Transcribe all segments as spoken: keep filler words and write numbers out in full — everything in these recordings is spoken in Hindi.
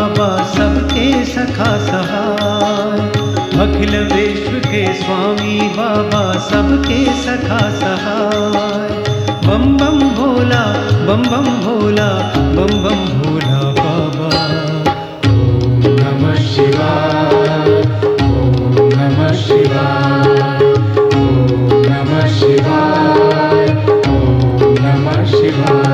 बाबा सबके सखा सहाय। अखिल विश्व के स्वामी बाबा सबके सखा सहाय। बम बम भोला बम बम भोला बम बम भोला बाबा। ओम नमः शिवाय, ओम नमः शिवाय, ओम नमः शिवाय, ओम नमः शिवाय।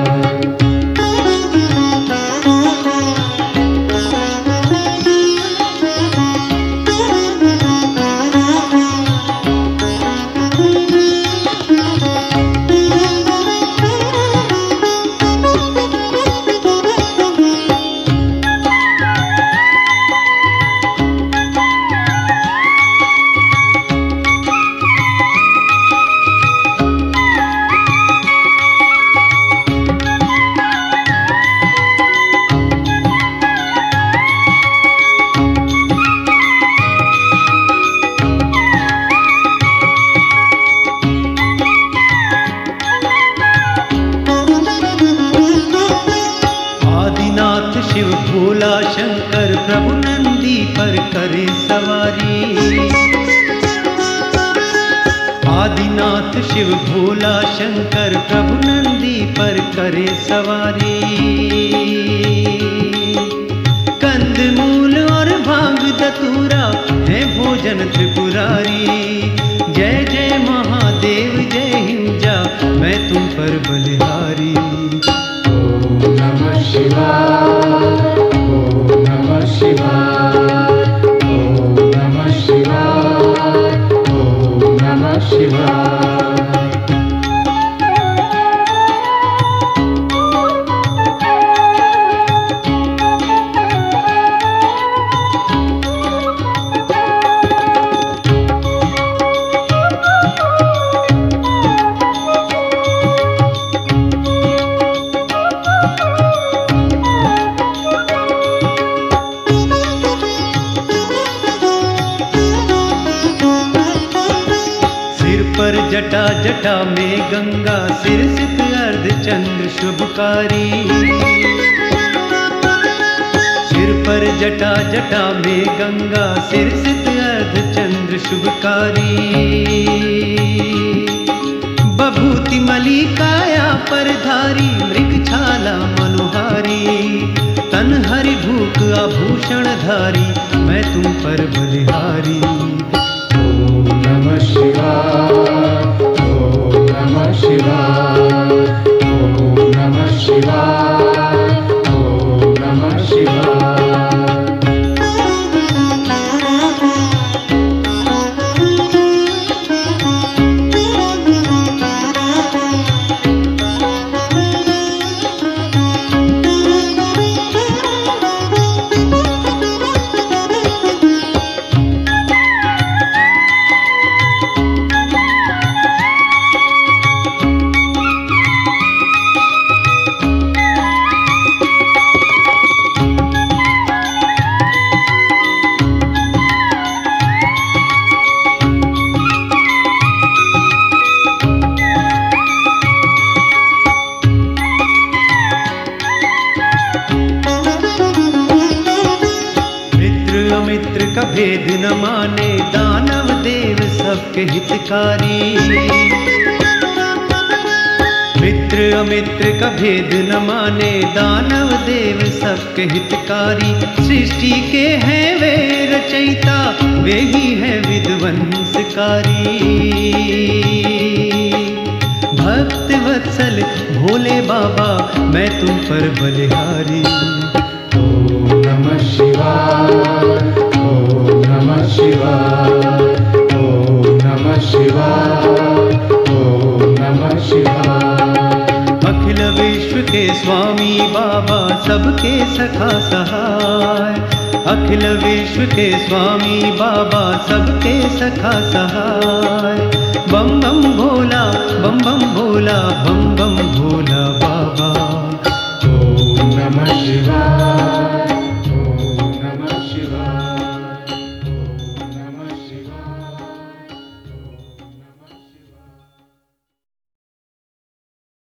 आदिनाथ शिव भोला शंकर प्रभु नंदी पर करे सवारी। आदिनाथ शिव भोला शंकर प्रभु नंदी पर करे सवारी। कंद मूल और भांग दतूरा है भोजन त्रिपुरारी। जय जय महादेव जय हिंजा मैं तुम पर बलिहारी। ओम नमः शिवाय, ओम नमः शिवाय, ओम नमः शिवाय, ओम नमः शिवाय। पर जटा जटा में गंगा सिर सित अर्ध चंद्र शुभकारी। सिर पर जटा जटा में गंगा सिर सित अर्ध चंद्र शुभकारी। बभूति मली काया पर धारी मृग छाला मनोहारी। तन हरि भूख आभूषण धारी मैं तुम पर बलिहारी। ओम नमः शिवाय, ओम नमः शिवाय, ओम नमः शिवाय, ओम नमः शिवाय। मित्र का भेद न माने दानव देव सबके हितकारी। मित्र अमित्र का भेद न माने दानव देव सबके हितकारी। सृष्टि के हैं वे रचयिता वे ही है विध्वंसकारी। भक्त वत्सल भोले बाबा मैं तुम पर बलिहारी। ओम नमः शिवाय, ओम नमः शिवाय, ओम नमः शिवाय, ओम नमः शिवाय। अखिल विश्व के स्वामी बाबा सबके सखा सहाय। अखिल विश्व के स्वामी बाबा सबके सखा सहाय। बम बम भोला बम बम भोला बम बम भोला बाबा। ओम नमः शिवाय।